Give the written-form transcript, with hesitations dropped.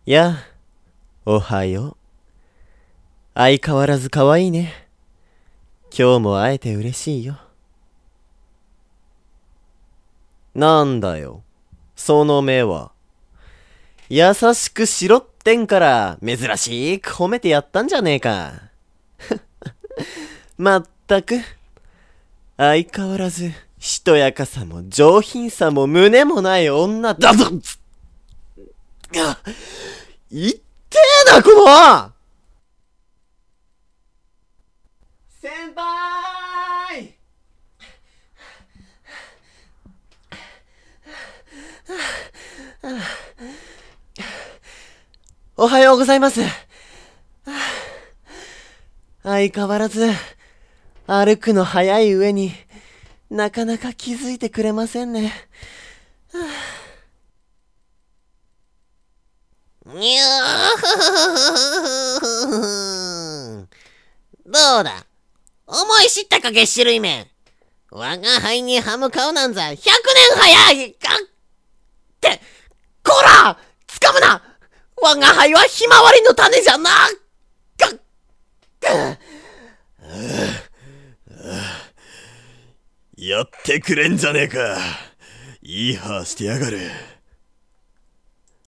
やあ、おはよう。相変わらず可愛いね。今日も会えて嬉しいよ。なんだよ、その目は。優しくしろってんから、珍しく褒めてやったんじゃねえか。まったく、相変わらず、しとやかさも上品さも胸もない女だぞ。いってえな、この先輩。おはようございます。相変わらず、歩くの早い上になかなか気づいてくれませんね。 にゅーどうだ、思い知ったか月種類麺。我が輩に歯向かうなんざ100年早いかって、こら掴むな。我が輩はひまわりの種じゃなかっ。 やってくれんじゃねえか。いい歯してやがる。